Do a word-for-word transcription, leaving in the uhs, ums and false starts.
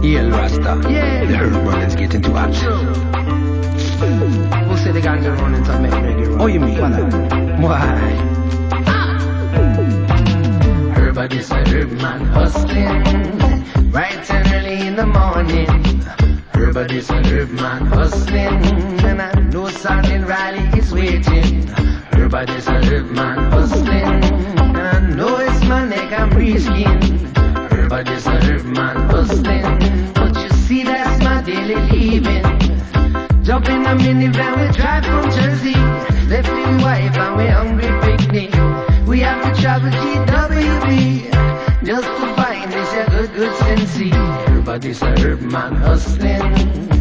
Yeah, Rasta. Yeah. The herb running's getting too hot. Who said the ganja runnings are making reggae run? Oh, you mean? Why? Herb a this a herb man hustling, bright and early in the morning. Herb a this a herb man hustling, and I know Sergeant Riley is waiting. Herb a this a herb man hustling, and I know it's my neck I'm risking. Herb a this a herb man hustling, but you see that's my daily living. Jump in a minivan, we drive from Jersey. Left with wife and we hungry picnic. We have to travel G W B just to find this a good, good sensei. Herb a this a herb man hustling.